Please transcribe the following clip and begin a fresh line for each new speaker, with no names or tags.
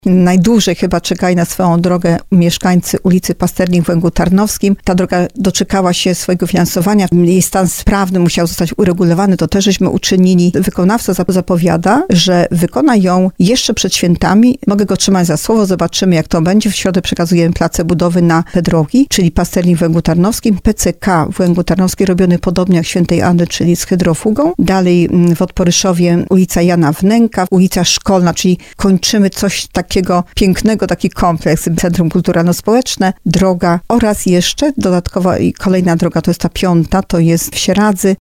Najdłużej chyba czekali na swoją drogę mieszkańcy ulicy Pasternik w Węglu Tarnowskim. Ta droga doczekała się swojego finansowania. Jej stan prawny musiał zostać uregulowany. To też żeśmy uczynili. Wykonawca zapowiada, że wykona ją jeszcze przed świętami. Mogę go trzymać za słowo. Zobaczymy, jak to będzie. W środę przekazujemy place budowy na te drogi, czyli Pasternik w Węglu Tarnowskim, PCK w Węglu Tarnowskim robiony podobnie jak Świętej Anny, czyli z hydrofugą. Dalej w Odporyszowie ulica Jana Wnęka, ulica Szkolna, czyli kończymy coś takiego pięknego, taki kompleks, Centrum Kulturalno-Społeczne, droga oraz jeszcze dodatkowa i kolejna droga, to jest ta 5, to jest w Sieradzy,